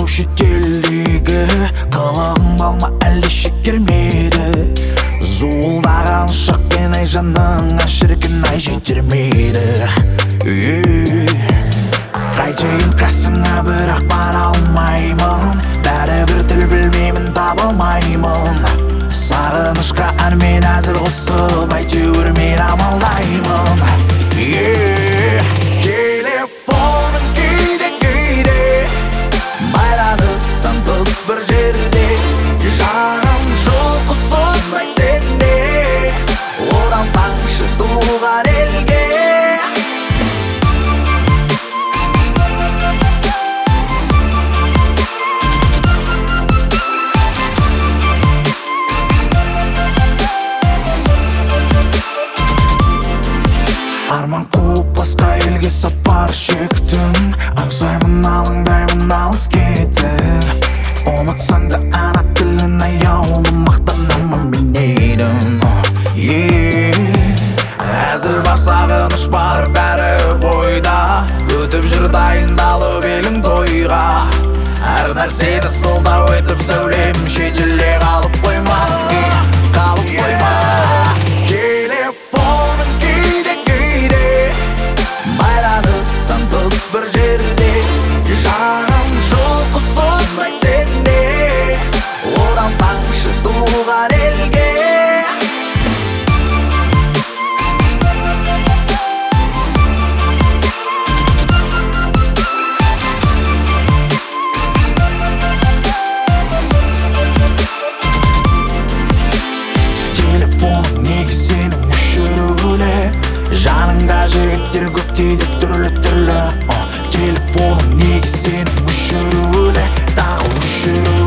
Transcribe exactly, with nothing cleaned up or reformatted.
шетелдегі қылығың балма әлде шекермейді. Зуылдаған ұшақпен ай жаныңа шіркін ай жетермейді. Қайтейін қасыңа бірақ бара алмаймын, бәрібір тіл білмеймін таба алмаймын. Сағынышқа әнмен әзір қосып әйтеуір мен амалдаймын. Телефоның кейде-кейде байланыстан тыс бір жерде, жаным жылқы сондай сенде, оралсаңшы туған елге. Арман қуып басқа елге сапар шектім, аңсаймын алаңдаймын алыс кетіп. Ұмытсаң да ана тілін аяулы мақтанамын мен едім. Әзіл бар сағыныш бар бәрі бойда, өтіп жүр дайындалып елің тойға. Әр нәрсені сылтау етіп сәулем шетелде қалып қойма, қалып қойма. Телефоның кейде-кейде байланыстан тыс бір жерде, жаным жылқы сондай сенде, оралсаңшы туған елге. Телефоның неге сенің өшірулі, жаныңда жігіттер көп дейді түрлі-түрлі. Телефоның неге сенің өшірулі, тағы өшірулі.